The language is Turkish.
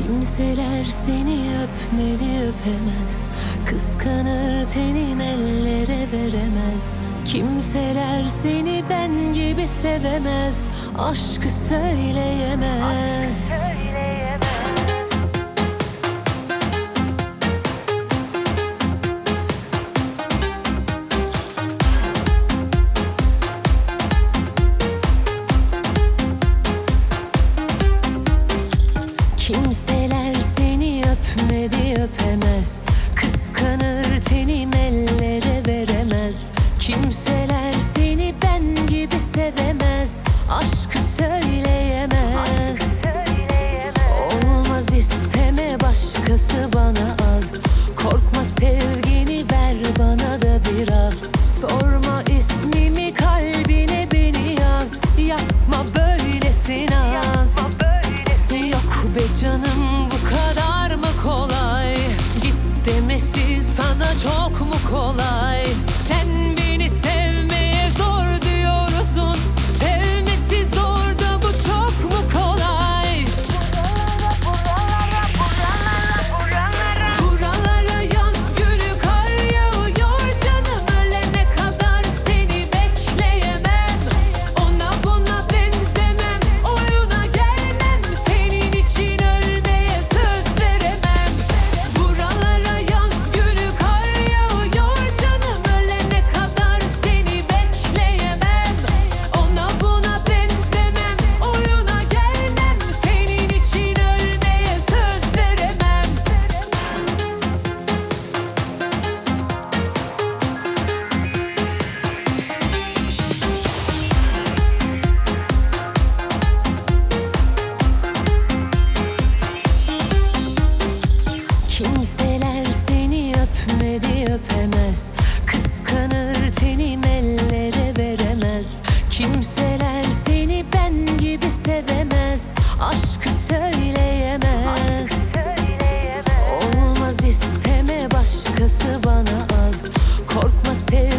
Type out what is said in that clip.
Kimseler seni öpmedi öpemez, kıskanır tenin ellere veremez. Kimseler seni ben gibi sevemez, aşkı söyleyemez. Kimseler seni öpmedi öpemez, kıskanır tenin ellere veremez. Kimseler seni ben gibi sevemez, aşkı söyleyemez. Olmaz isteme başkası bana az, korkma sevgini ver bana da biraz. Sorma ismimi kalbine beni yaz, yapma böylesin az. Yok be canım bu kadar mı kolay, git demesi sana çok mu kolay? Sen beni sevmeye zor diyorsun, sevmesi zor da bu çok mu kolay? Buralara yaz günü kar yağıyor canım, ölene kadar seni bekleyemem. Ona buna benzemem, oyuna gelmem, senin için ölmeye söz veremem. Buralara yaz günü kar yağıyor canım, ölene kadar seni bekleyemem. Ona buna benzemem, oyuna gelmem, senin için ölmeye söz veremem. Kimseler seni öpmedi öpemez, kıskanır tenin ellere veremez. Kimseler seni ben gibi sevemez, aşkı söyleyemez. Olmaz isteme başkası bana az, korkma sevgini